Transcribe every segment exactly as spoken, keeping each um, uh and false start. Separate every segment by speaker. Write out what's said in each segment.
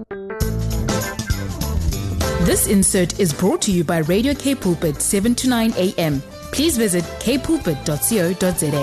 Speaker 1: This insert is brought to you by Radio K Pulpit, seven to nine a.m. Please visit k pulpit dot co dot za.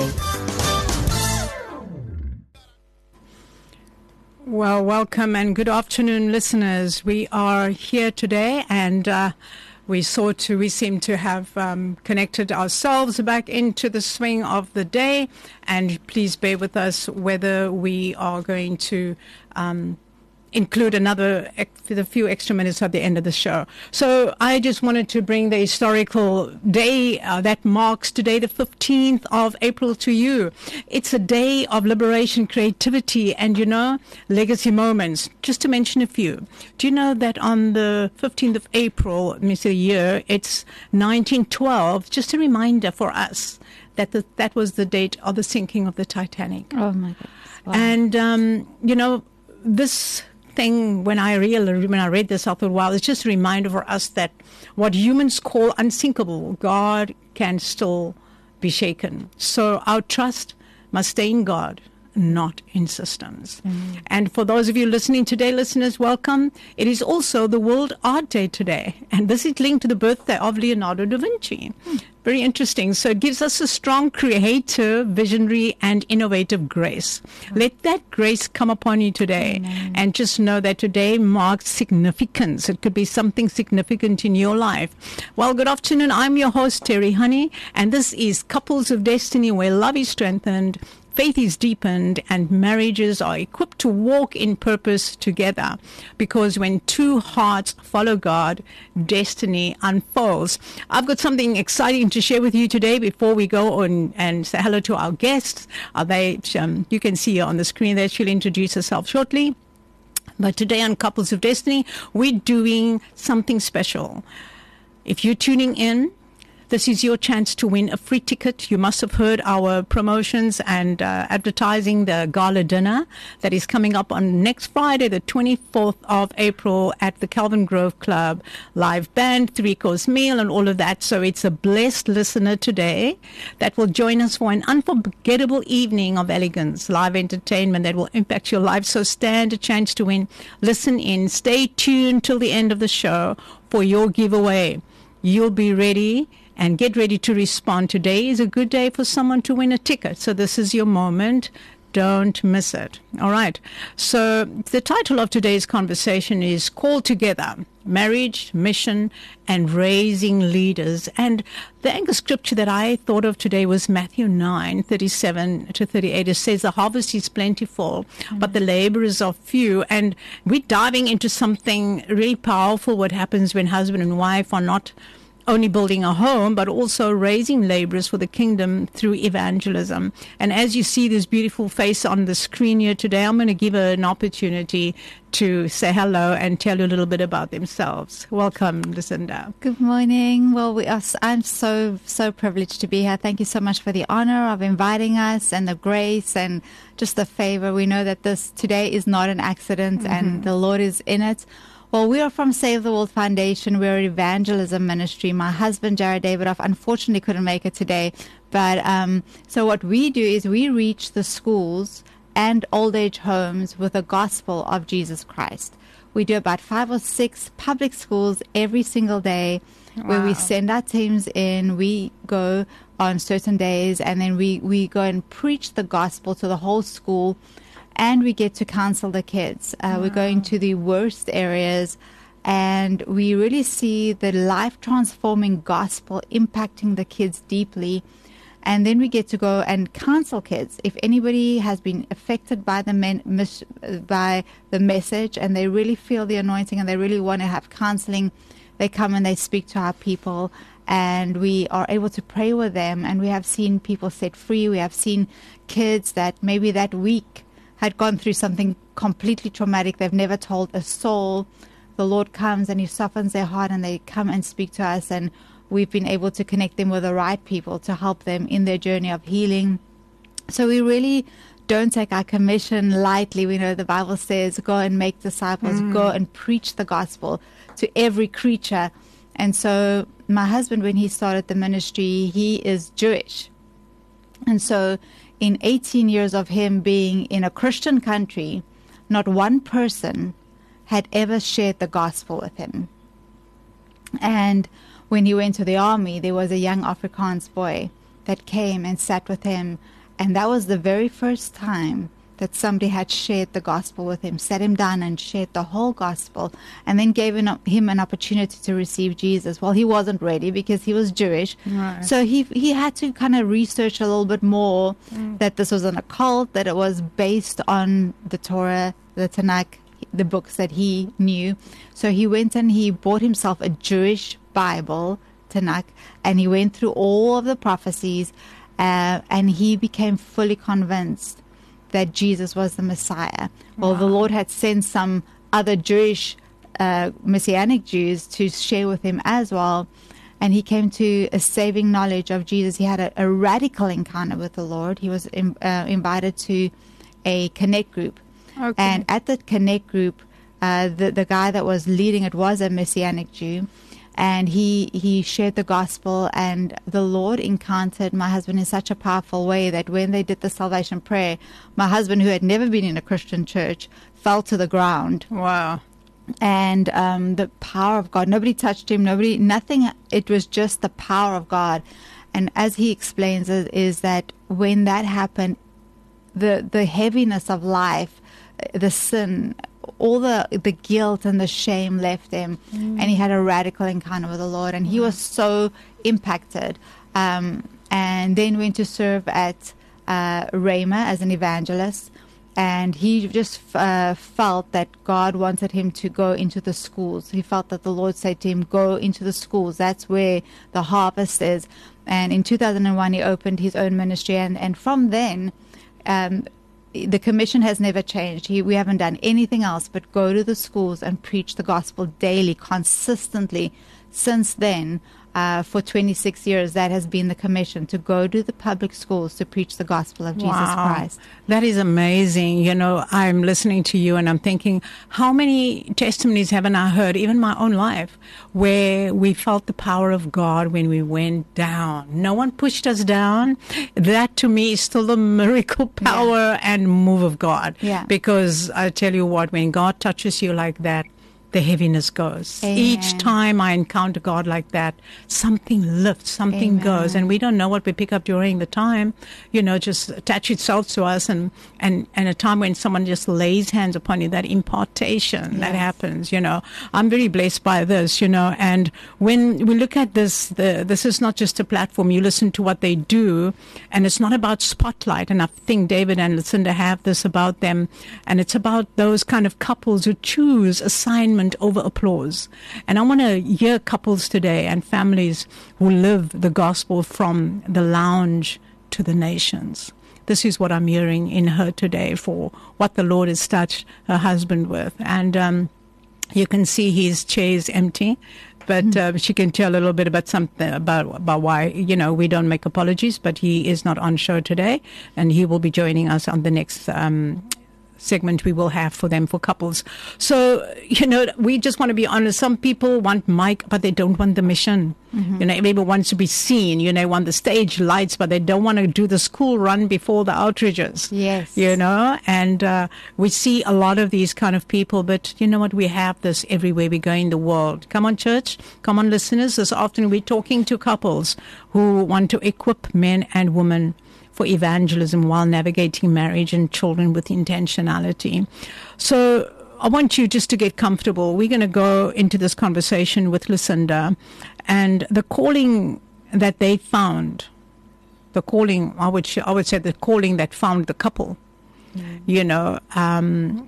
Speaker 2: Well, welcome and good afternoon, listeners. We are here today, and uh, we sought to, we seem to have um, connected ourselves back into the swing of the day. And please bear with us whether we are going to um, include another a few extra minutes at the end of the show. So I just wanted to bring the historical day uh, that marks today, the fifteenth of April, to you. It's a day of liberation, creativity, and, you know, legacy moments. Just to mention a few. Do you know that on the fifteenth of April, let me say the year, it's nineteen twelve, just a reminder for us that the, that was the date of the sinking of the Titanic.
Speaker 3: Oh, my goodness. Wow.
Speaker 2: And, um, you know, this thing, when I real when I read this, I thought, wow, it's just a reminder for us that what humans call unsinkable, God can still be shaken. So our trust must stay in God, not in systems. Mm. And for those of you listening today, listeners, welcome. It is also the World Art Day today, and this is linked to the birthday of Leonardo da Vinci. Mm. Very interesting. So it gives us a strong creative, visionary, and innovative grace. Oh. Let that grace come upon you today. Amen. And just know that today marks significance. It could be something significant in your life. Well, good afternoon. I'm your host, Terry Honey, and this is Couples of Destiny, where love is strengthened, faith is deepened, and marriages are equipped to walk in purpose together. Because when two hearts follow God, destiny unfolds. I've got something exciting to share with you today before we go on and say hello to our guests. Are they? Um, you can see her on the screen there. She'll introduce herself shortly. But today on Couples of Destiny, we're doing something special. If you're tuning in, this is your chance to win a free ticket. You must have heard our promotions and uh, advertising the gala dinner that is coming up on next Friday, the twenty-fourth of April at the Calvin Grove Club. Live band, three-course meal, and all of that. So it's a blessed listener today that will join us for an unforgettable evening of elegance, live entertainment that will impact your life. So stand a chance to win. Listen in. Stay tuned till the end of the show for your giveaway. You'll be ready. And get ready to respond. Today is a good day for someone to win a ticket. So this is your moment. Don't miss it. All right. So the title of today's conversation is Called Together, Marriage, Mission, and Raising Leaders. And the anchor scripture that I thought of today was Matthew nine, thirty-seven to thirty-eight. It says, the harvest is plentiful, mm-hmm. but the laborers are few. And we're diving into something really powerful, what happens when husband and wife are not only building a home, but also raising laborers for the kingdom through evangelism. And as you see this beautiful face on the screen here today, I'm going to give her an opportunity to say hello and tell you a little bit about themselves. Welcome, Lucinda.
Speaker 3: Good morning. Well, we are, I'm so, so privileged to be here. Thank you so much for the honor of inviting us and the grace and just the favor. We know that this today is not an accident, mm-hmm. and the Lord is in it. Well, we are from Save the World Foundation. We're an evangelism ministry. My husband, Jared Davidoff, unfortunately couldn't make it today. But um, so what we do is we reach the schools and old age homes with the gospel of Jesus Christ. We do about five or six public schools every single day. Wow. Where we send our teams in. We go on certain days, and then we, we go and preach the gospel to the whole school. And we get to counsel the kids. Uh, wow. We're going to the worst areas, and we really see the life-transforming gospel impacting the kids deeply. And then we get to go and counsel kids. If anybody has been affected by the men, mis, by the message, and they really feel the anointing and they really want to have counseling, they come and they speak to our people. And we are able to pray with them. And we have seen people set free. We have seen kids that maybe that week had gone through something completely traumatic. They've never told a soul. The Lord comes and He softens their heart, and they come and speak to us, and we've been able to connect them with the right people to help them in their journey of healing. So we really don't take our commission lightly. We know the Bible says, go and make disciples, mm. go and preach the gospel to every creature. And so my husband, when he started the ministry, he is Jewish. And so in eighteen years of him being in a Christian country, not one person had ever shared the gospel with him. And when he went to the army, there was a young Afrikaans boy that came and sat with him. And that was the very first time that somebody had shared the gospel with him, sat him down and shared the whole gospel, and then gave him an opportunity to receive Jesus. Well, he wasn't ready because he was Jewish.
Speaker 2: Right.
Speaker 3: So he he had to kind of research a little bit more mm. that this was an occult, that it was based on the Torah, the Tanakh, the books that he knew. So he went and he bought himself a Jewish Bible, Tanakh, and he went through all of the prophecies, uh, and he became fully convinced that Jesus was the Messiah. Well, wow. The Lord had sent some other Jewish uh, Messianic Jews to share with him as well, and he came to a saving knowledge of Jesus. He had a, a radical encounter with the Lord. He was in, uh, invited to a Connect group, okay. And at the Connect group, uh, the the guy that was leading it was a Messianic Jew. And he, he shared the gospel, and the Lord encountered my husband in such a powerful way that when they did the salvation prayer, my husband, who had never been in a Christian church, fell to the ground.
Speaker 2: Wow.
Speaker 3: And um, the power of God, nobody touched him, nobody, nothing, it was just the power of God. And as he explains it, is that when that happened, the, the heaviness of life, the sin, all the the guilt and the shame left him, mm. and he had a radical encounter with the Lord, and he was so impacted, um, and then went to serve at uh, Rhema as an evangelist, and he just uh, felt that God wanted him to go into the schools. He felt that the Lord said to him, go into the schools, that's where the harvest is. And in two thousand one he opened his own ministry, and, and from then um the commission has never changed. He, we haven't done anything else but go to the schools and preach the gospel daily, consistently. Since then, uh, for twenty-six years, that has been the commission, to go to the public schools to preach the gospel of Jesus
Speaker 2: wow.
Speaker 3: Christ.
Speaker 2: That is amazing. You know, I'm listening to you and I'm thinking, how many testimonies haven't I heard, even my own life, where we felt the power of God when we went down. No one pushed us down. That to me is still the miracle power yeah. and move of God.
Speaker 3: Yeah.
Speaker 2: Because I tell you what, when God touches you like that, the heaviness goes.
Speaker 3: Amen.
Speaker 2: Each time I encounter God like that, something lifts, something
Speaker 3: Amen.
Speaker 2: goes, and we don't know what we pick up during the time, you know, just attach itself to us, and, and, and a time when someone just lays hands upon you, that impartation yes. that happens, you know. I'm very blessed by this, you know, and when we look at this, the, this is not just a platform. You listen to what they do, and it's not about spotlight, and I think David and Lucinda have this about them, and it's about those kind of couples who choose assignment over applause. And I want to hear couples today and families who live the gospel from the lounge to the nations. This is what I'm hearing in her today for what the Lord has touched her husband with. And um, you can see his chair is empty, but uh, she can tell a little bit about something about about why, you know, we don't make apologies, but he is not on show today, and he will be joining us on the next um segment we will have for them, for couples. So, you know, we just want to be honest. Some people want mic, but they don't want the mission. Mm-hmm. You know, everyone wants to be seen. You know, want the stage lights, but they don't want to do the school run before the outreaches.
Speaker 3: Yes.
Speaker 2: You know, and uh, we see a lot of these kind of people, but you know what? We have this everywhere we go in the world. Come on, church. Come on, listeners. This often we're talking to couples who want to equip men and women for evangelism while navigating marriage and children with intentionality. So I want you just to get comfortable. We're going to go into this conversation with Lucinda, and the calling that they found, the calling, I would, I would say the calling that found the couple, mm. you know, um,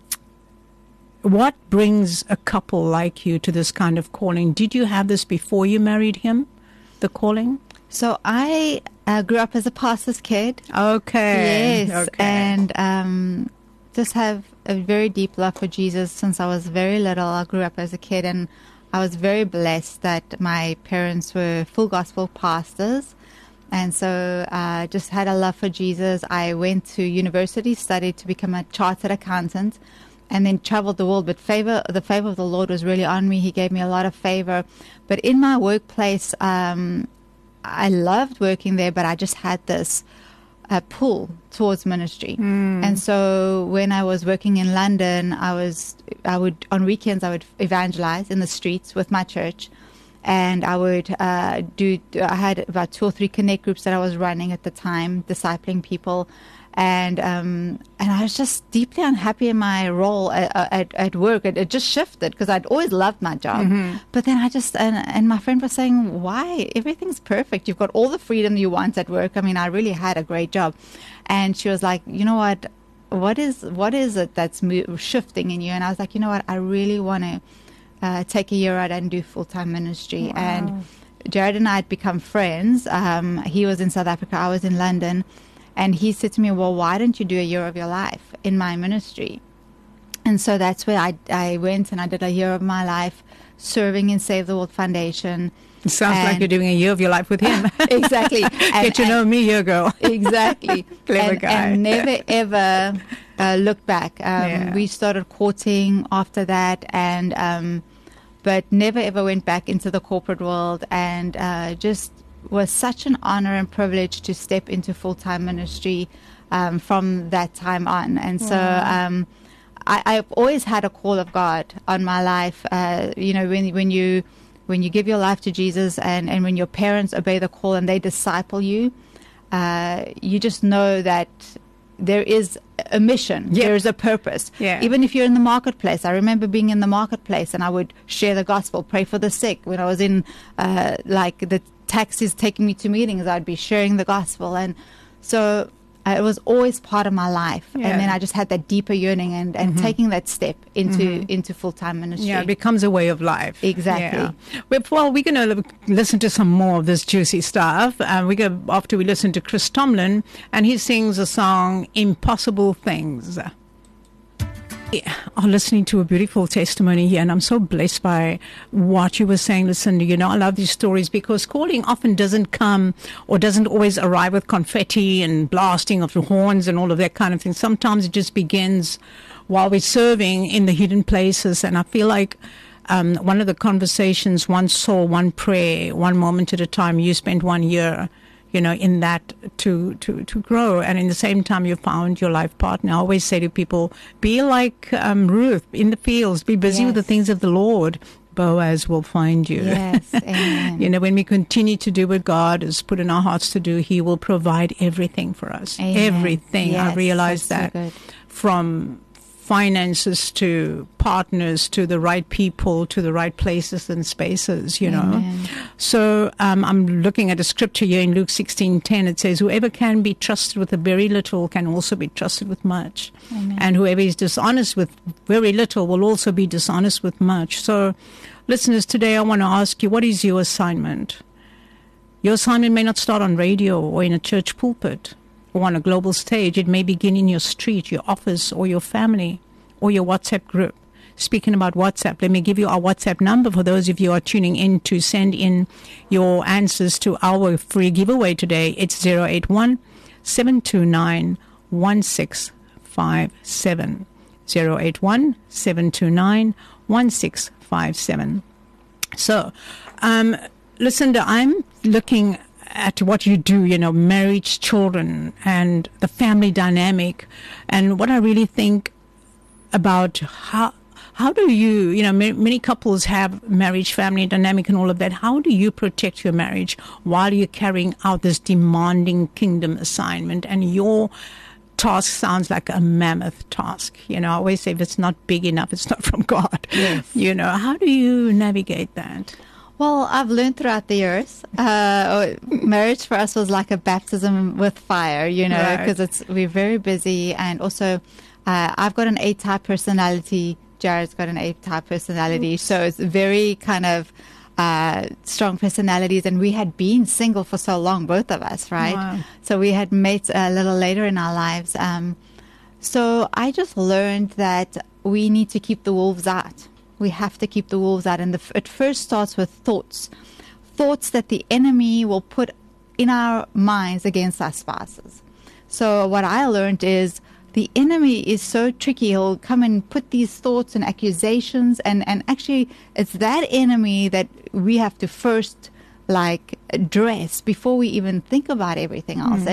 Speaker 2: what brings a couple like you to this kind of calling? Did you have this before you married him, the calling?
Speaker 3: So I uh, grew up as a pastor's kid.
Speaker 2: Okay.
Speaker 3: Yes.
Speaker 2: Okay.
Speaker 3: And um, just have a very deep love for Jesus since I was very little. I grew up as a kid, and I was very blessed that my parents were full gospel pastors. And so I uh, just had a love for Jesus. I went to university, studied to become a chartered accountant, and then traveled the world. But favor, the favor of the Lord was really on me. He gave me a lot of favor. But in my workplace, um, I loved working there, but I just had this a pull towards ministry.
Speaker 2: Mm.
Speaker 3: And so when I was working in London, I was, I would, on weekends, I would evangelize in the streets with my church. And I would uh, do, I had about two or three connect groups that I was running at the time, discipling people. And um, and I was just deeply unhappy in my role at, at, at work. It, it just shifted because I'd always loved my job.
Speaker 2: Mm-hmm.
Speaker 3: But then I just, and, and my friend was saying, why? Everything's perfect. You've got all the freedom you want at work. I mean, I really had a great job. And she was like, you know what? What is what is it that's mo- shifting in you? And I was like, you know what? I really want to uh, take a year out and do full-time ministry.
Speaker 2: Wow.
Speaker 3: And Jared and I had become friends. Um, he was in South Africa. I was in London. And he said to me, well, why don't you do a year of your life in my ministry? And so that's where I, I went and I did a year of my life serving in Save the World Foundation.
Speaker 2: It sounds
Speaker 3: and
Speaker 2: like you're doing a year of your life with him.
Speaker 3: Exactly.
Speaker 2: Get to know me, year ago.
Speaker 3: Exactly.
Speaker 2: Clever
Speaker 3: and,
Speaker 2: guy.
Speaker 3: and never, ever uh, looked back. Um,
Speaker 2: Yeah.
Speaker 3: We started courting after that, and um, but never, ever went back into the corporate world, and uh, just was such an honor and privilege to step into full-time ministry um, from that time on. And so um, I, I've always had a call of God on my life. Uh, you know, when when you when you give your life to Jesus, and, and when your parents obey the call and they disciple you, uh, you just know that there is a mission.
Speaker 2: Yep.
Speaker 3: There is a purpose.
Speaker 2: Yeah.
Speaker 3: Even if you're in the marketplace. I remember being in the marketplace and I would share the gospel, pray for the sick. When I was in uh, like the taxis taking me to meetings, I'd be sharing the gospel. And so uh, it was always part of my life.
Speaker 2: Yeah.
Speaker 3: And then I just had that deeper yearning and, and
Speaker 2: Mm-hmm.
Speaker 3: taking that step into
Speaker 2: Mm-hmm.
Speaker 3: into full-time ministry.
Speaker 2: Yeah, it becomes a way of life.
Speaker 3: Exactly.
Speaker 2: Yeah. Well, well, we're going to listen to some more of this juicy stuff. Um, we go after we listen to Chris Tomlin, and he sings a song, Impossible Things. I'm listening to a beautiful testimony here, and I'm so blessed by what you were saying. Listen, you know, I love these stories because calling often doesn't come or doesn't always arrive with confetti and blasting of the horns and all of that kind of thing. Sometimes it just begins while we're serving in the hidden places. And I feel like um, one of the conversations, one soul, one prayer, one moment at a time, you spent one year, you know, in that to, to, to grow. And in the same time, you found your life partner. I always say to people, be like um, Ruth in the fields, be busy
Speaker 3: Yes.
Speaker 2: with the things of the Lord. Boaz will find you.
Speaker 3: Yes, amen.
Speaker 2: You know, when we continue to do what God has put in our hearts to do, He will provide everything for us.
Speaker 3: Amen.
Speaker 2: Everything.
Speaker 3: Yes,
Speaker 2: I realize
Speaker 3: that's so
Speaker 2: that.
Speaker 3: good.
Speaker 2: From finances to partners to the right people to the right places and spaces, you know.
Speaker 3: Amen.
Speaker 2: So um, I'm looking at a scripture here in Luke sixteen ten. It says, whoever can be trusted with a very little can also be trusted with much.
Speaker 3: Amen.
Speaker 2: And whoever is dishonest with very little will also be dishonest with much. So listeners, today I want to ask you, what is your assignment? Your assignment may not start on radio or in a church pulpit or on a global stage. It may begin in your street, your office, or your family, or your WhatsApp group. Speaking about WhatsApp, let me give you our WhatsApp number for those of you who are tuning in to send in your answers to our free giveaway today. It's zero eight one, seven two nine, one six five seven. zero eight one, seven two nine, one six five seven. So, um, Lucinda, I'm looking at what you do, you know, marriage, children, and the family dynamic. And what I really think about how how do you, you know, ma- many couples have marriage, family dynamic and all of that. How do you protect your marriage while you're carrying out this demanding kingdom assignment? And your task sounds like a mammoth task. You know, I always say if it's not big enough, it's not from God.
Speaker 3: Yes.
Speaker 2: You know, how do you navigate that?
Speaker 3: Well, I've learned throughout the years. Uh, marriage for us was like a baptism with fire, you know,
Speaker 2: Right.
Speaker 3: because it's we're very busy, and also uh, I've got an A-type personality. Jared's got an A-type personality, so it's very kind of uh, strong personalities. And we had been single for so long, both of us, right?
Speaker 2: Wow.
Speaker 3: So we had met a little later in our lives. Um, so I just learned that we need to keep the wolves out. We have to keep the wolves out. And the, it first starts with thoughts. Thoughts that the enemy will put in our minds against our spouses. So what I learned is the enemy is so tricky. He'll come and put these thoughts and accusations. And, and actually, it's that enemy that we have to first, like, address before we even think about everything else.
Speaker 2: Mm.
Speaker 3: And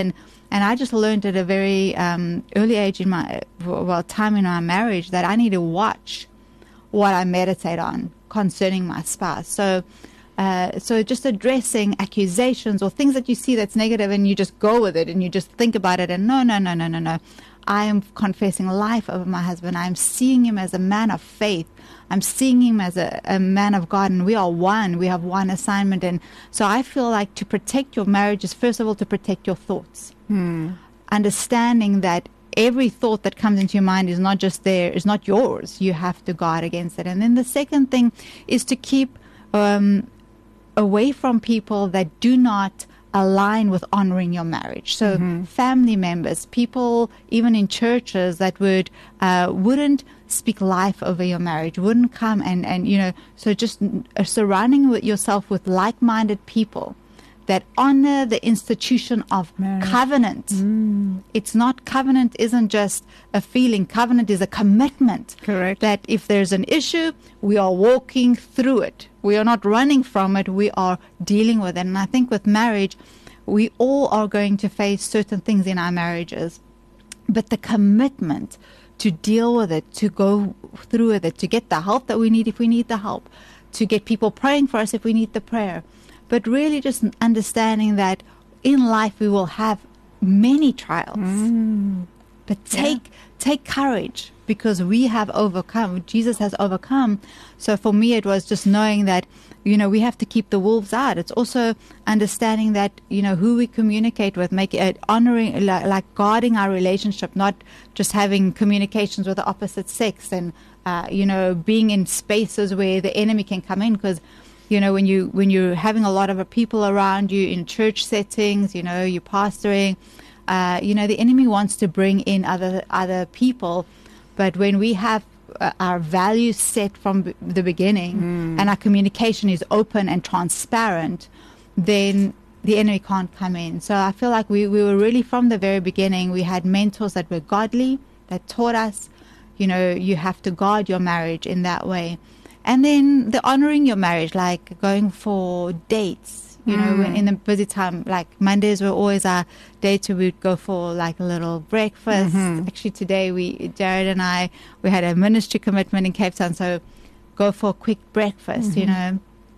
Speaker 3: And I just learned at a very um, early age in my, well, time in my marriage that I need to watch what I meditate on concerning my spouse. So, uh, so just addressing accusations or things that you see that's negative and you just go with it and you just think about it and no, no, no, no, no, no. I am confessing life over my husband. I'm seeing him as a man of faith. I'm seeing him as a, a man of God, and we are one. We have one assignment. And so I feel like to protect your marriage is, first of all, to protect your thoughts. Hmm. Understanding that every thought that comes into your mind is not just there, is not yours. You have to guard against it. And then the second thing is to keep um, away from people that do not align with honoring your marriage. So mm-hmm. family members, people even in churches that would uh, wouldn't speak life over your marriage, wouldn't come and, and you know, so just uh, surrounding with yourself with like-minded people that honor the institution of marriage. Covenant. Mm. It's not, covenant isn't just a feeling. Covenant is a commitment.
Speaker 2: Correct.
Speaker 3: That if there's an issue, we are walking through it. We are not running from it. We are dealing with it. And I think with marriage, we all are going to face certain things in our marriages. But the commitment to deal with it, to go through with it, to get the help that we need if we need the help, to get people praying for us if we need the prayer. But really just understanding that in life we will have many trials. Mm. But take yeah. take courage, because we have overcome. Jesus has overcome. So for me, it was just knowing that, you know, we have to keep the wolves out. It's also understanding that, you know, who we communicate with, make it honoring, like, like guarding our relationship, not just having communications with the opposite sex and, uh, you know, being in spaces where the enemy can come in. Because, you know, when you when you're having a lot of people around you in church settings, you know, you're pastoring, uh, you know, the enemy wants to bring in other other people. But when we have uh, our values set from b- the beginning mm. and our communication is open and transparent, then the enemy can't come in. So I feel like we, we were really, from the very beginning, we had mentors that were godly, that taught us, you know, you have to guard your marriage in that way. And then the honoring your marriage, like going for dates, you mm. know, when in the busy time, like Mondays were always our dates where we'd go for like a little breakfast. Mm-hmm. Actually, today we, Jared and I, we had a ministry commitment in Cape Town, so go for a quick breakfast, mm-hmm. you know.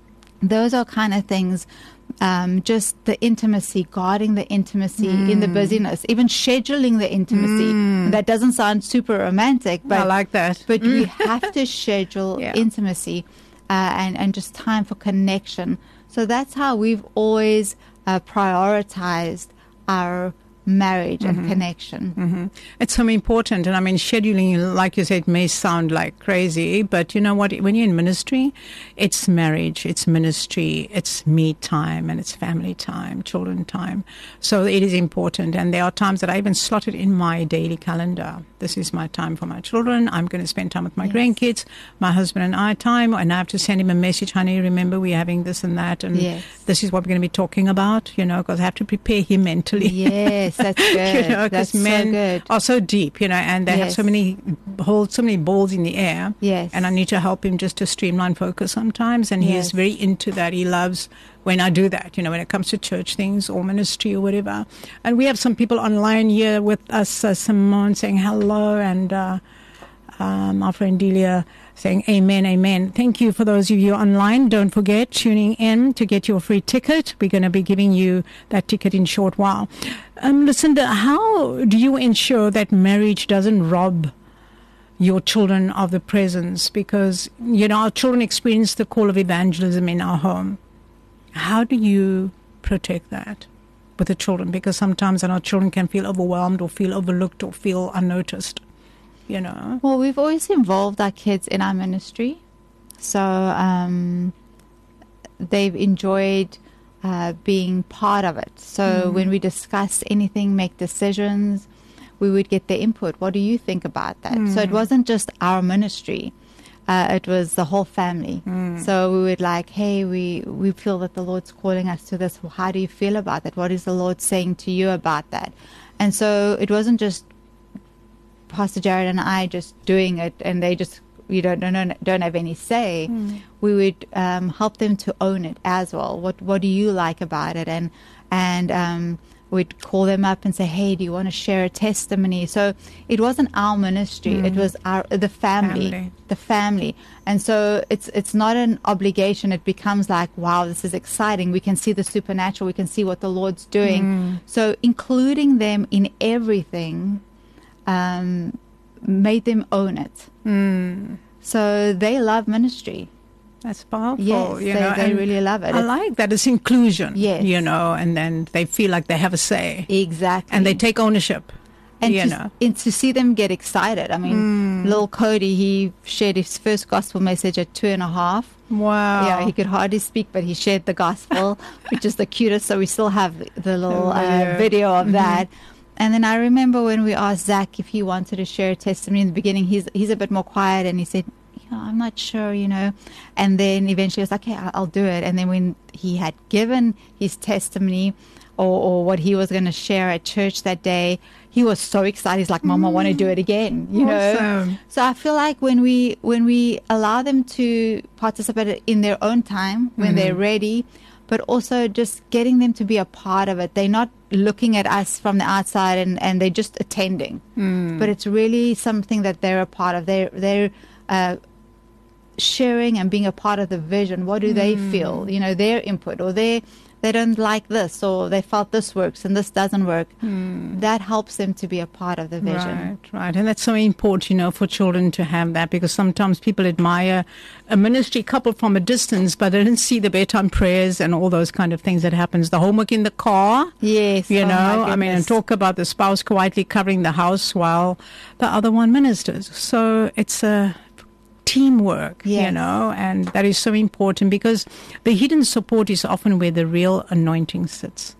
Speaker 3: Those are kind of things, um, just the intimacy, guarding the intimacy mm. in the busyness, even scheduling the intimacy. Mm. That doesn't sound super romantic, but
Speaker 2: I like that.
Speaker 3: But we have to schedule yeah. intimacy uh, and, and just time for connection. So that's how we've always uh, prioritized our marriage mm-hmm. and connection.
Speaker 2: Mm-hmm. It's so important. And I mean, scheduling, like you said, may sound like crazy, but you know what? When you're in ministry, it's marriage, it's ministry, it's me time, and it's family time, children time. So it is important. And there are times that I even slot it in my daily calendar. This is my time for my children. I'm going to spend time with my yes. grandkids, my husband and I time, and I have to send him a message, honey, remember we're having this and that, and yes. this is what we're going to be talking about, you know, because I have to prepare him mentally.
Speaker 3: Yes. That's good.
Speaker 2: You know,
Speaker 3: that's
Speaker 2: men
Speaker 3: so good.
Speaker 2: are so deep, you know, and they yes. have so many hold so many balls in the air.
Speaker 3: Yes.
Speaker 2: And I need to help him just to streamline focus sometimes. And yes. he is very into that. He loves when I do that, you know, when it comes to church things or ministry or whatever. And we have some people online here with us, uh, Simone saying hello, and uh, um, our friend Delia saying amen, amen. Thank you for those of you online. Don't forget, tuning in to get your free ticket. We're going to be giving you that ticket in a short while. Um, Lucinda, how do you ensure that marriage doesn't rob your children of the presence? Because, you know, our children experience the call of evangelism in our home. How do you protect that with the children? Because sometimes our children can feel overwhelmed or feel overlooked or feel unnoticed. You know.
Speaker 3: Well, we've always involved our kids in our ministry, so um, they've enjoyed uh, being part of it. So mm. when we discuss anything, make decisions, we would get their input. What do you think about that? Mm. So it wasn't just our ministry; uh, it was the whole family. Mm. So we would like, hey, we we feel that the Lord's calling us to this. How do you feel about that? What is the Lord saying to you about that? And so it wasn't just Pastor Jared and I just doing it, and they just you don't don't don't have any say. Mm. We would um, help them to own it as well. What what do you like about it? And and um, we'd call them up and say, hey, do you want to share a testimony? So it wasn't our ministry. Mm. It was our the family, family, the family. And so it's it's not an obligation. It becomes like, wow, this is exciting. We can see the supernatural. We can see what the Lord's doing. Mm. So including them in everything um, made them own it. Mm. So they love ministry.
Speaker 2: That's powerful.
Speaker 3: Yes,
Speaker 2: you
Speaker 3: they,
Speaker 2: know,
Speaker 3: they really love it.
Speaker 2: I like that. It's inclusion.
Speaker 3: Yes.
Speaker 2: You know, and then they feel like they have a say.
Speaker 3: Exactly.
Speaker 2: And they take ownership.
Speaker 3: And,
Speaker 2: you
Speaker 3: to,
Speaker 2: know.
Speaker 3: and to see them get excited. I mean, mm. little Cody, he shared his first gospel message at two and a half.
Speaker 2: Wow.
Speaker 3: Yeah, he could hardly speak, but he shared the gospel, which is the cutest. So we still have the little uh, video. video of mm-hmm. that. And then I remember when we asked Zach if he wanted to share a testimony in the beginning, he's he's a bit more quiet, and he said, you know, I'm not sure, you know. And then eventually I was like, okay, I'll, I'll do it. And then when he had given his testimony or, or what he was going to share at church that day, he was so excited. He's like, Mom, I want to do it again, you
Speaker 2: awesome.
Speaker 3: know. So I feel like when we when we allow them to participate in their own time, when mm-hmm. they're ready, but also just getting them to be a part of it. They're not looking at us from the outside and, and they're just attending. Mm. But it's really something that they're a part of. They're, they're uh, sharing and being a part of the vision. What do mm. they feel? You know, their input, or they they don't like this, or they felt this works and this doesn't work. Mm. That helps them to be a part of the vision.
Speaker 2: Right, right. And that's so important, you know, for children to have that, because sometimes people admire a ministry couple from a distance, but they didn't see the bedtime prayers and all those kind of things that happens. The homework in the car.
Speaker 3: Yes.
Speaker 2: You
Speaker 3: oh
Speaker 2: know, I mean, and talk about the spouse quietly covering the house while the other one ministers. So it's a teamwork, yes. you know, and that is so important, because the hidden support is often where the real anointing sits.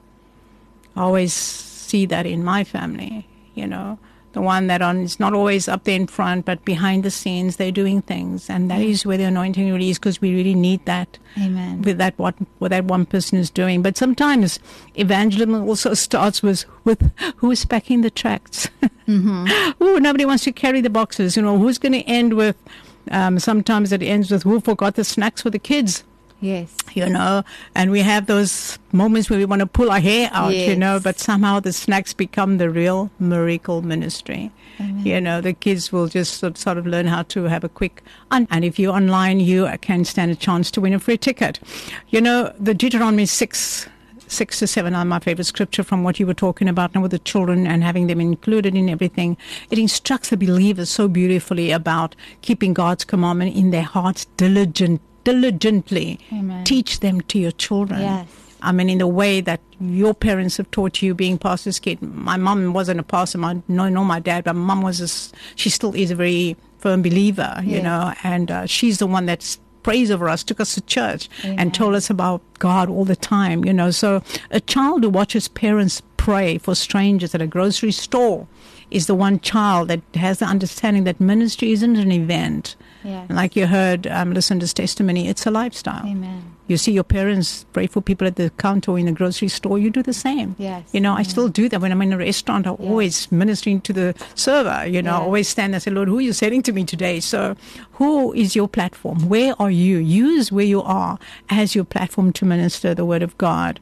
Speaker 2: I always see that in my family, you know, the one that on is not always up there in front, but behind the scenes, they're doing things, and that mm. is where the anointing really is, because we really need that.
Speaker 3: Amen.
Speaker 2: With that, what what that one person is doing. But sometimes evangelism also starts with with who is packing the tracts. Mm-hmm. Oh, nobody wants to carry the boxes. You know, who's going to end with. Um, sometimes it ends with who forgot the snacks for the kids.
Speaker 3: Yes.
Speaker 2: You know, and we have those moments where we want to pull our hair out, yes. you know, but somehow the snacks become the real miracle ministry. Amen. You know, the kids will just sort of learn how to have a quick, un- and if you're online, you can stand a chance to win a free ticket. You know, the Deuteronomy six Six to seven are my favorite scripture from what you were talking about now with the children and having them included in everything. It instructs the believers so beautifully about keeping God's commandment in their hearts diligent, diligently.
Speaker 3: Amen.
Speaker 2: Teach them to your children.
Speaker 3: Yes.
Speaker 2: I mean, in the way that your parents have taught you, being pastor's kid. My mom wasn't a pastor, my, no, no, my dad, but mom was, a, she still is a very firm believer, you yes. know, and uh, she's the one that's prays over us, took us to church. Amen. And told us about God all the time, you know. So a child who watches parents pray for strangers at a grocery store is the one child that has the understanding that ministry isn't an event.
Speaker 3: Yes.
Speaker 2: And like you heard um, Lucinda's testimony, it's a lifestyle.
Speaker 3: Amen.
Speaker 2: You see your parents pray for people at the counter or in the grocery store, you do the same.
Speaker 3: Yes.
Speaker 2: You know,
Speaker 3: Amen.
Speaker 2: I still do that when I'm in a restaurant. I'm yes. always ministering to the server, you know, yes. I always stand and say, Lord, who are you sending to me today? So who is your platform? Where are you? Use where you are as your platform to minister the word of God.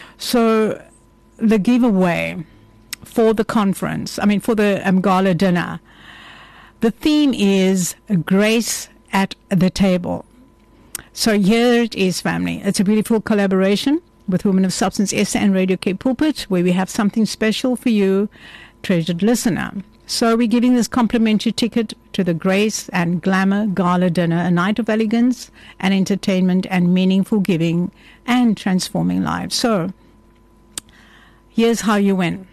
Speaker 2: So the giveaway for the conference, I mean, for the um, gala dinner, the theme is grace at the table. So here it is, family. It's a beautiful collaboration with Women of Substance Esther and Radio Cape Pulpit, where we have something special for you, treasured listener. So we're giving this complimentary ticket to the Grace and Glamour Gala Dinner, a night of elegance and entertainment and meaningful giving and transforming lives. So here's how you win.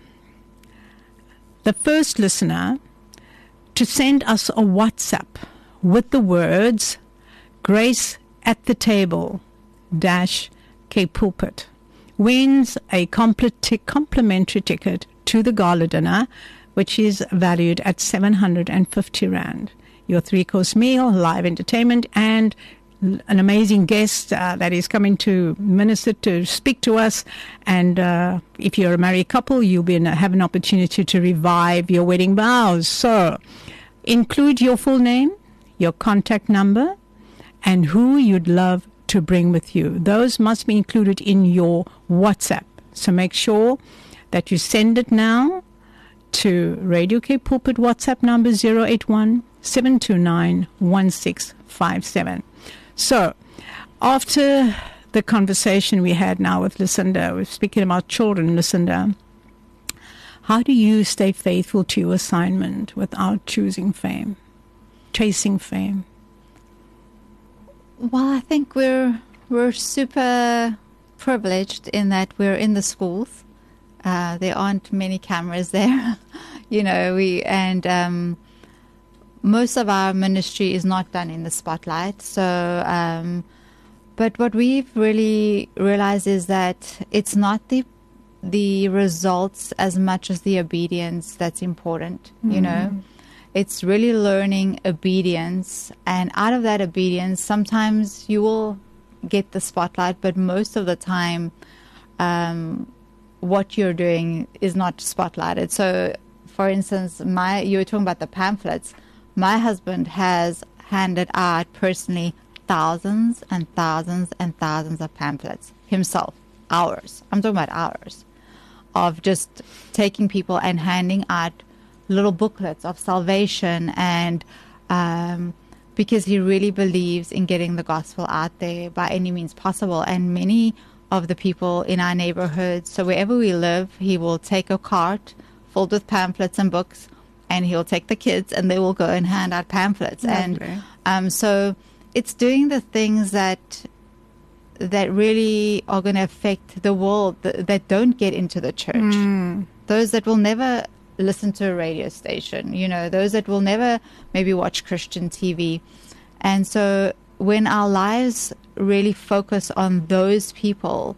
Speaker 2: The first listener to send us a WhatsApp with the words Grace at the Table dash Cape Pulpit wins a complimentary ticket to the gala dinner, which is valued at seven hundred fifty rand. Your three-course meal, live entertainment, and an amazing guest uh, that is coming to minister, to speak to us. And uh, if you're a married couple, you'll be in, have an opportunity to revive your wedding vows. So include your full name, your contact number, and who you'd love to bring with you. Those must be included in your WhatsApp. So make sure that you send it now to Radio K Pulpit WhatsApp number zero eight one, seven two nine, one six five seven. So, after the conversation we had now with Lucinda, we're speaking about children, Lucinda, how do you stay faithful to your assignment without choosing fame, chasing fame?
Speaker 3: Well, I think we're we're super privileged in that we're in the schools. Uh, there aren't many cameras there, you know. We and um, most of our ministry is not done in the spotlight. So, um, but what we've really realized is that it's not the the results as much as the obedience that's important. Mm-hmm. You know, it's really learning obedience, and out of that obedience, sometimes you will get the spotlight, but most of the time, um, what you're doing is not spotlighted. So, for instance, my you were talking about the pamphlets. My husband has handed out personally thousands and thousands and thousands of pamphlets himself. Hours. I'm talking about hours of just taking people and handing out little booklets of salvation, and um, because he really believes in getting the gospel out there by any means possible. And many of the people in our neighborhood, so wherever we live, he will take a cart filled with pamphlets and books, and he'll take the kids and they will go and hand out pamphlets.
Speaker 2: Lovely.
Speaker 3: And um, so it's doing the things that that really are going to affect the world, that, that don't get into the church.
Speaker 2: Mm.
Speaker 3: Those that will never listen to a radio station, you know, those that will never maybe watch Christian T V. And so when our lives really focus on those people,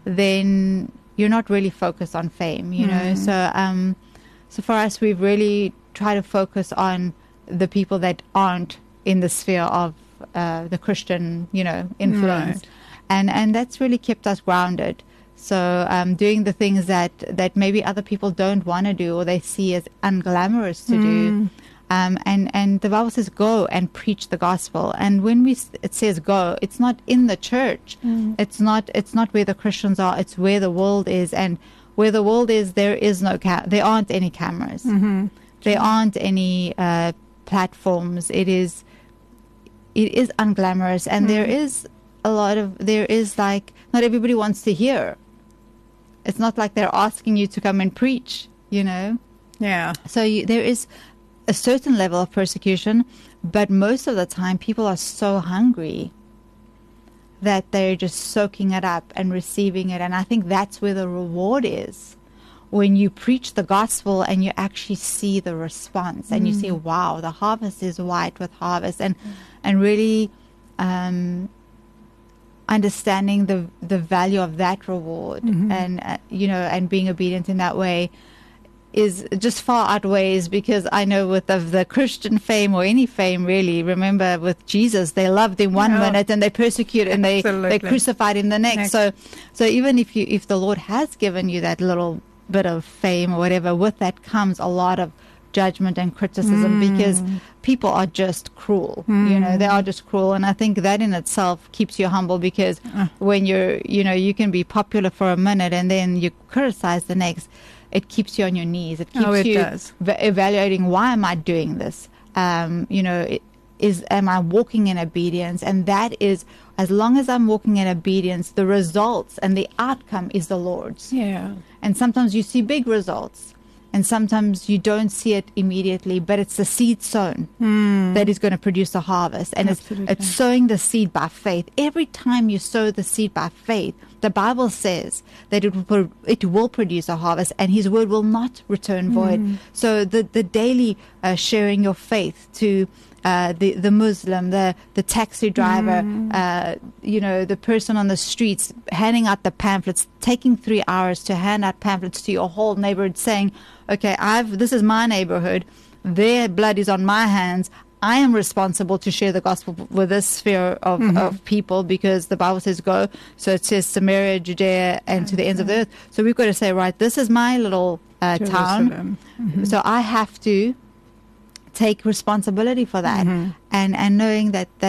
Speaker 3: then you're not really focused on fame, you know.
Speaker 2: Mm.
Speaker 3: So um, so for us, we've really tried to focus on the people that aren't in the sphere of uh, the Christian, you know, influence.
Speaker 2: Right.
Speaker 3: And and that's really kept us grounded. So um, doing the things that, that maybe other people don't want to do or they see as unglamorous to mm. do. Um, and, and the Bible says go and preach the gospel. And when we it says go, it's not in the church. Mm. It's not it's not where the Christians are. It's where the world is. And where the world is, there is no ca- there aren't any cameras.
Speaker 2: Mm-hmm.
Speaker 3: There aren't any uh, platforms. It is it is unglamorous, and mm. there is a lot of there is like not everybody wants to hear. It's not like they're asking you to come and preach, you know.
Speaker 2: Yeah.
Speaker 3: So you, there is a certain level of persecution, but most of the time people are so hungry that they're just soaking it up and receiving it. And I think that's where the reward is, when you preach the gospel and you actually see the response, and mm. you see, wow, the harvest is white with harvest, and mm. and really um, understanding the the value of that reward, mm-hmm. and uh, you know, and being obedient in that way is just far outweighs, because I know with the, the Christian fame or any fame really, remember with Jesus, they loved him one yeah. minute and they persecuted and they, they crucified him the next. next. So so even if you if the Lord has given you that little bit of fame or whatever, with that comes a lot of judgment and criticism, mm. because people are just cruel. Mm. You know, they are just cruel. And I think that in itself keeps you humble, because uh. when you're, you know, you can be popular for a minute and then you criticize the next. It keeps you on your knees. It keeps
Speaker 2: oh, it
Speaker 3: you
Speaker 2: does.
Speaker 3: v- evaluating, why am I doing this? Um, you know, it, is am I walking in obedience? And that is, as long as I'm walking in obedience, the results and the outcome is the Lord's.
Speaker 2: Yeah.
Speaker 3: And sometimes you see big results, and sometimes you don't see it immediately, but it's the seed sown mm. that is going to produce a harvest. And it's, it's sowing the seed by faith. Every time you sow the seed by faith, the Bible says that it will, it will produce a harvest, and his word will not return void. Mm. So the, the daily uh, sharing your faith to uh, the, the Muslim, the, the taxi driver, mm. uh, you know, the person on the streets, handing out the pamphlets, taking three hours to hand out pamphlets to your whole neighborhood, saying, okay, I've this is my neighborhood. Their blood is on my hands. I am responsible to share the gospel with this sphere of, mm-hmm. of people, because the Bible says go. So it says Samaria, Judea, and to the ends of the earth. So we've got to say, right, this is my little uh, town. Mm-hmm. So I have to take responsibility for that. Mm-hmm. And, and knowing that, that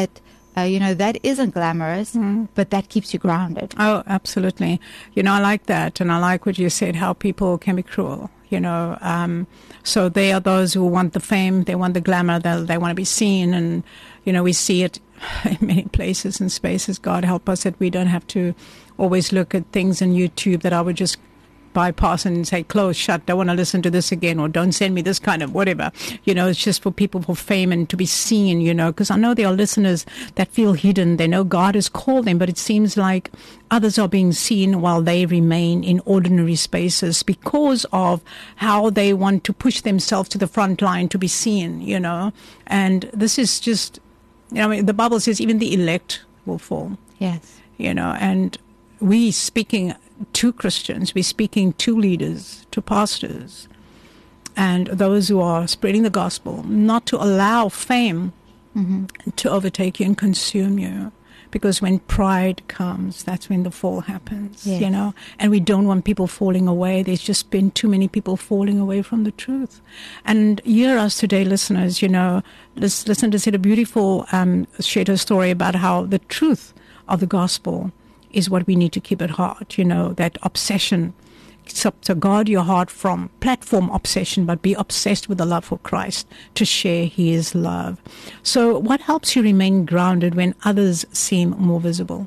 Speaker 3: Uh, you know, that isn't glamorous, mm. but that keeps you grounded.
Speaker 2: Oh, absolutely. You know, I like that. And I like what you said, how people can be cruel, you know. Um, so they are those who want the fame, they want the glamour, they, they want to be seen. And, you know, we see it in many places and spaces. God help us that we don't have to always look at things on YouTube that I would just bypass and say, close, shut, don't want to listen to this again, or don't send me this kind of whatever. You know, it's just for people for fame and to be seen, you know, because I know there are listeners that feel hidden. They know God has called them, but it seems like others are being seen while they remain in ordinary spaces because of how they want to push themselves to the front line to be seen, you know. And this is just, you know, I mean, the Bible says even the elect will fall.
Speaker 3: Yes.
Speaker 2: You know, and we speaking to Christians, we're speaking to leaders, to pastors, and those who are spreading the gospel, not to allow fame mm-hmm. to overtake you and consume you. Because when pride comes, that's when the fall happens, yes. you know. And we don't want people falling away. There's just been too many people falling away from the truth. And hear us today, listeners, you know, let's listen to see a beautiful um, shared a story about how the truth of the gospel is what we need to keep at heart, you know, that obsession. So, so guard your heart from platform obsession, but be obsessed with the love for Christ to share his love. So what helps you remain grounded when others seem more visible?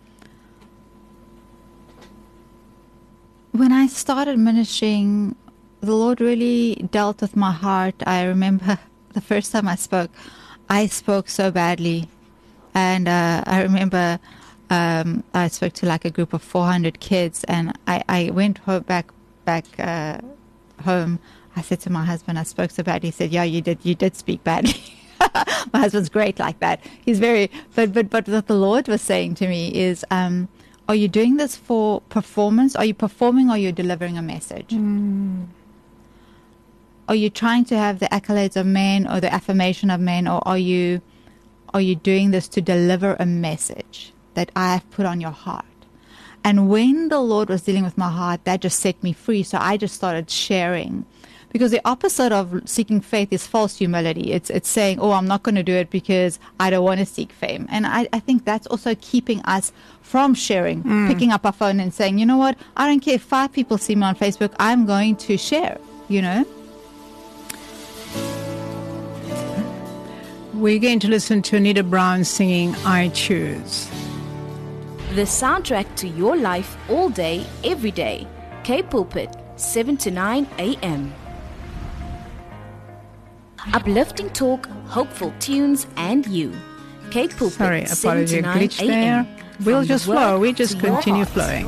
Speaker 3: When I started ministering, the Lord really dealt with my heart. I remember the first time I spoke, I spoke so badly. And uh, I remember Um, I spoke to like a group of four hundred kids, and I, I went home, back back uh, home. I said to my husband, I spoke so badly. He said, yeah, you did you did speak badly. My husband's great like that. He's very, but, but, but what the Lord was saying to me is, um, are you doing this for performance? Are you performing, or are you delivering a message? Mm. Are you trying to have the accolades of men or the affirmation of men, or are you, are you doing this to deliver a message that I have put on your heart? And when the Lord was dealing with my heart, that just set me free. So I just started sharing, because the opposite of seeking faith is false humility. It's it's saying, oh, I'm not going to do it because I don't want to seek fame. And I, I think that's also keeping us from sharing, mm. picking up our phone and saying, you know what, I don't care if five people see me on Facebook, I'm going to share, you know.
Speaker 2: We're going to listen to Anita Brown singing I Choose.
Speaker 1: The soundtrack to your life all day, every day. K-Pulpit, seven to nine a.m. Uplifting talk, hopeful tunes, and you. K-Pulpit,
Speaker 2: Sorry,
Speaker 1: seven to nine
Speaker 2: glitch there. We'll just flow. We just continue flowing.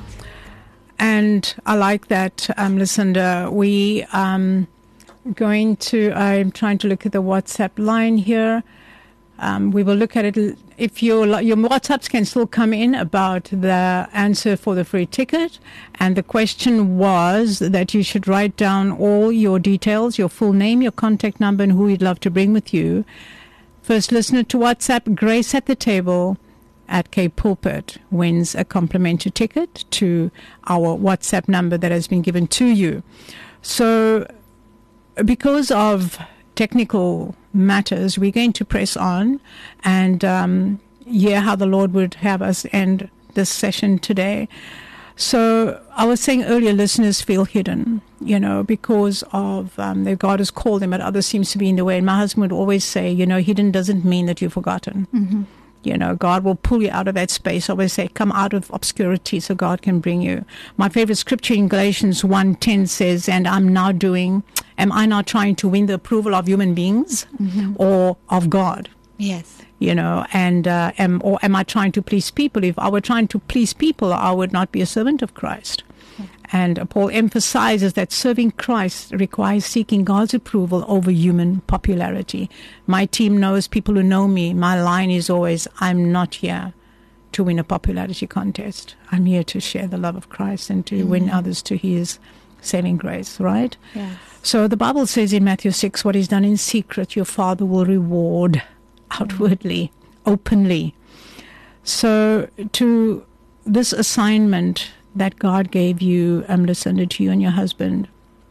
Speaker 2: And I like that, um, Lucinda. We um going to, I'm trying to look at the WhatsApp line here. Um, we will look at it. If your your WhatsApps can still come in about the answer for the free ticket. And the question was that you should write down all your details, your full name, your contact number, and who you'd love to bring with you. First listener to WhatsApp, Grace at the Table at K-Pulpit, wins a complimentary ticket to our WhatsApp number that has been given to you. So because of technical matters, we're going to press on and um, hear how the Lord would have us end this session today. So I was saying earlier, listeners feel hidden, you know, because of um, that God has called them, but others seems to be in the way. And my husband would always say, you know, hidden doesn't mean that you've forgotten. Mm-hmm. You know, God will pull you out of that space. I always say, come out of obscurity so God can bring you. My favorite scripture in Galatians one ten says, and I'm now doing, am I now trying to win the approval of human beings mm-hmm. or of God?
Speaker 3: Yes.
Speaker 2: You know, and uh, am, or am I trying to please people? If I were trying to please people, I would not be a servant of Christ. Okay. And Paul emphasizes that serving Christ requires seeking God's approval over human popularity. My team knows, people who know me, my line is always, I'm not here to win a popularity contest. I'm here to share the love of Christ and to mm-hmm. win others to his saving grace, right?
Speaker 3: Yes. So
Speaker 2: the Bible says in Matthew six, what is done in secret, your Father will reward outwardly, openly. So to this assignment that God gave you, um, Lucinda, to you and your husband,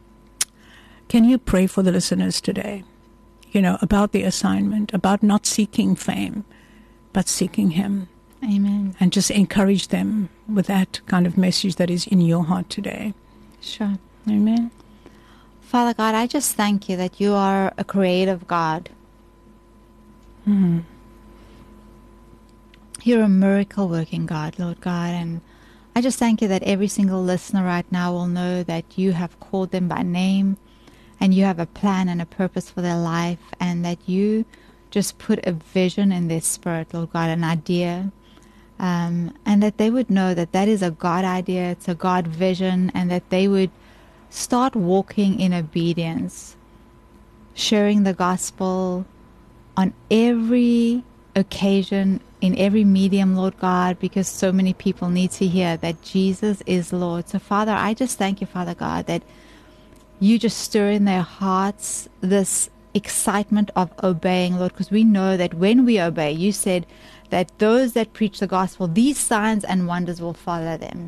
Speaker 2: can you pray for the listeners today, you know, about the assignment, about not seeking fame, but seeking him.
Speaker 3: Amen.
Speaker 2: And just encourage them with that kind of message that is in your heart today.
Speaker 3: Sure.
Speaker 2: Amen.
Speaker 3: Father God, I just thank you that you are a creative God.
Speaker 2: Mm-hmm.
Speaker 3: You're a miracle working God, Lord God, and I just thank you that every single listener right now will know that you have called them by name and you have a plan and a purpose for their life, and that you just put a vision in their spirit, Lord God, an idea, um, and that they would know that that is a God idea, it's a God vision, and that they would start walking in obedience, sharing the gospel on every occasion, in every medium, Lord God, because so many people need to hear that Jesus is Lord. So, Father, I just thank you, Father God, that you just stir in their hearts this excitement of obeying, Lord, because we know that when we obey, you said that those that preach the gospel, these signs and wonders will follow them.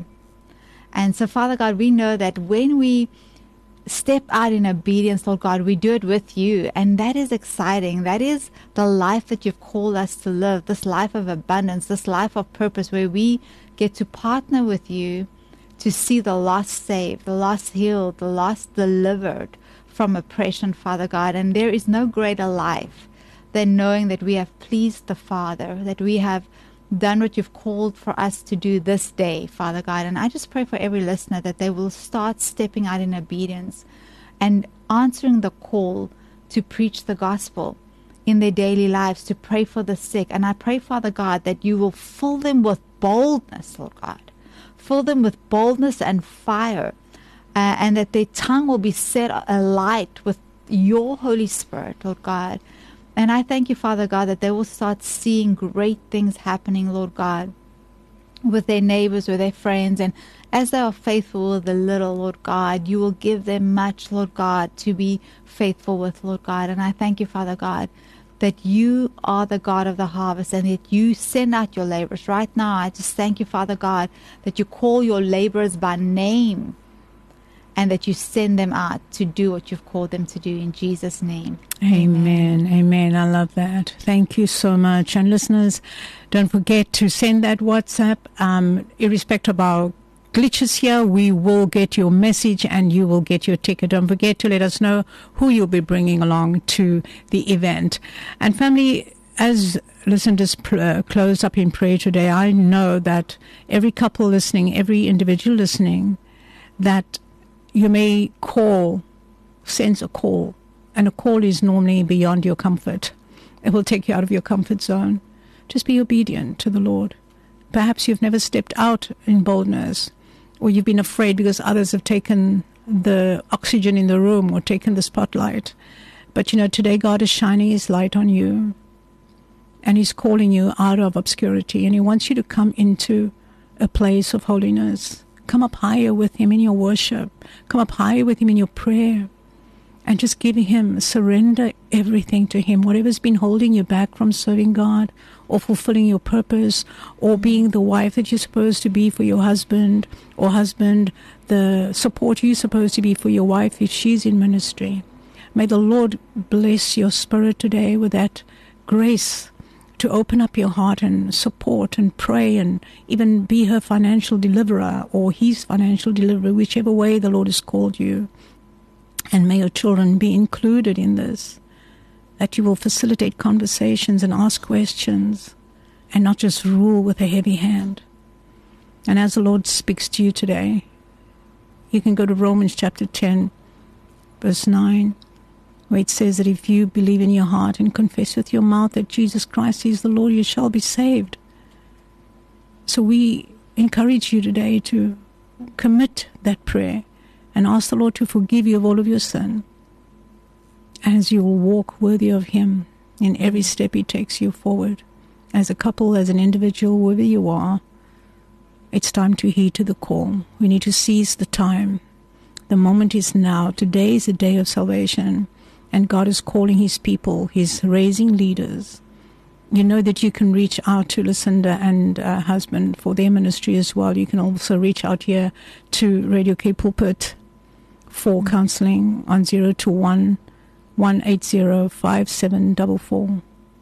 Speaker 3: And so, Father God, we know that when we step out in obedience, Lord God, we do it with you. And that is exciting. That is the life that you've called us to live, this life of abundance, this life of purpose, where we get to partner with you to see the lost saved, the lost healed, the lost delivered from oppression, Father God. And there is no greater life than knowing that we have pleased the Father, that we have done what you've called for us to do this day, Father God. And I just pray for every listener that they will start stepping out in obedience and answering the call to preach the gospel in their daily lives, to pray for the sick. And I pray, Father God, that you will fill them with boldness, Lord God. Fill them with boldness and fire, uh, and that their tongue will be set alight with your Holy Spirit, Lord God. And I thank you, Father God, that they will start seeing great things happening, Lord God, with their neighbors, with their friends. And as they are faithful with the little, Lord God, you will give them much, Lord God, to be faithful with, Lord God. And I thank you, Father God, that you are the God of the harvest and that you send out your laborers. Right now, I just thank you, Father God, that you call your laborers by name and that you send them out to do what you've called them to do, in Jesus' name.
Speaker 2: Amen. Amen. Amen. I love that. Thank you so much. And listeners, don't forget to send that WhatsApp. Um, irrespective of our glitches here, we will get your message and you will get your ticket. Don't forget to let us know who you'll be bringing along to the event. And family, as listeners pr- uh, close up in prayer today, I know that every couple listening, every individual listening, that you may call, sense a call, and a call is normally beyond your comfort. It will take you out of your comfort zone. Just be obedient to the Lord. Perhaps you've never stepped out in boldness, or you've been afraid because others have taken the oxygen in the room or taken the spotlight. But you know, today God is shining his light on you, and he's calling you out of obscurity, and he wants you to come into a place of holiness. Come up higher with him in your worship. Come up higher with him in your prayer. And just give him, surrender everything to him. Whatever's been holding you back from serving God or fulfilling your purpose or being the wife that you're supposed to be for your husband, or husband, the support you're supposed to be for your wife if she's in ministry. May the Lord bless your spirit today with that grace to open up your heart and support and pray and even be her financial deliverer or his financial deliverer, whichever way the Lord has called you. And may your children be included in this, that you will facilitate conversations and ask questions and not just rule with a heavy hand. And as the Lord speaks to you today, you can go to Romans chapter ten, verse nine, where it says that if you believe in your heart and confess with your mouth that Jesus Christ is the Lord, you shall be saved. So we encourage you today to commit that prayer and ask the Lord to forgive you of all of your sin, as you will walk worthy of him in every step he takes you forward. As a couple, as an individual, wherever you are, it's time to heed to the call. We need to seize the time. The moment is now. Today is a day of salvation. And God is calling his people. He's raising leaders. You know that you can reach out to Lucinda and uh, husband for their ministry as well. You can also reach out here to Radio K Pulpit for counseling on zero two one, one eight zero, five seven four four.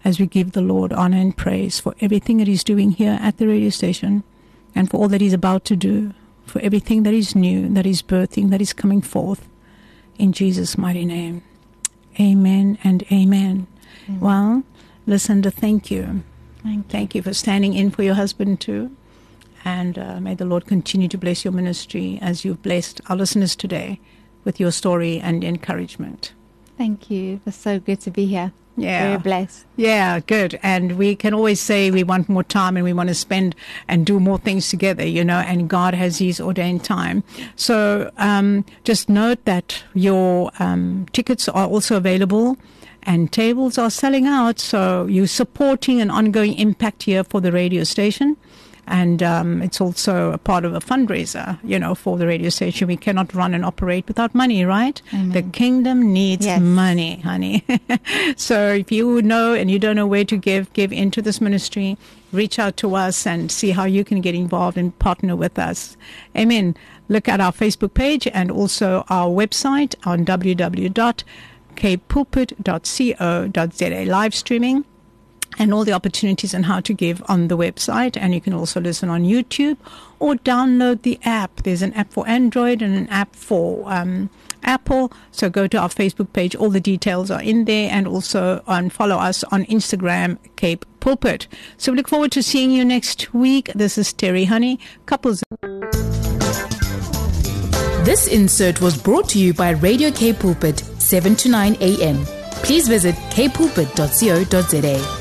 Speaker 2: as we give the Lord honor and praise for everything that he's doing here at the radio station and for all that he's about to do, for everything that is new, that is birthing, that is coming forth. In Jesus' mighty name. Amen and amen. Amen. Well, Lucinda, thank you.
Speaker 3: Thank you.
Speaker 2: Thank you for standing in for your husband too. And uh, may the Lord continue to bless your ministry as you've blessed our listeners today with your story and encouragement.
Speaker 3: Thank you. It was so good to be here.
Speaker 2: Yeah.
Speaker 3: Very blessed.
Speaker 2: Yeah, good. And we can always say we want more time and we want to spend and do more things together, you know, and God has his ordained time. So um, just note that your um, tickets are also available and tables are selling out. So you're supporting an ongoing impact here for the radio station. And um, it's also a part of a fundraiser, you know, for the radio station. We cannot run and operate without money, right?
Speaker 3: Amen.
Speaker 2: The kingdom needs
Speaker 3: Yes.
Speaker 2: money, honey. So if you know and you don't know where to give, give into this ministry, reach out to us and see how you can get involved and partner with us. Amen. Look at our Facebook page and also our website on w w w dot k pulpit dot co dot z a, live streaming. And all the opportunities and how to give on the website. And you can also listen on YouTube or download the app. There's an app for Android and an app for um, Apple. So go to our Facebook page. All the details are in there. And also on follow us on Instagram, Cape Pulpit. So we look forward to seeing you next week. This is Terry Honey, Couples.
Speaker 1: This insert was brought to you by Radio Cape Pulpit, seven to nine a.m. Please visit k pulpit dot co dot z a.